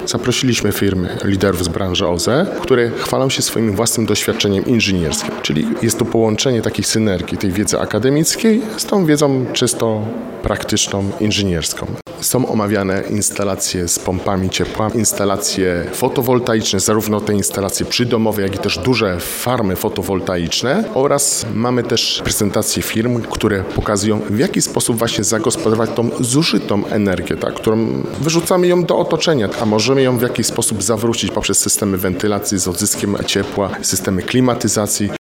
Zaprosiliśmy firmy liderów z branży OZE, które chwalą się swoim własnym doświadczeniem inżynierskim, czyli jest to połączenie takiej synergii tej wiedzy akademickiej z tą wiedzą czysto praktyczną, inżynierską. Są omawiane instalacje z pompami ciepła, instalacje fotowoltaiczne, zarówno te instalacje przydomowe, jak i też duże farmy fotowoltaiczne oraz mamy też prezentacje firm, które pokazują, w jaki sposób właśnie zagospodarować tą zużytą energię, którą wyrzucamy ją do otoczenia, a możemy ją w jakiś sposób zawrócić poprzez systemy wentylacji z odzyskiem ciepła, systemy klimatyzacji.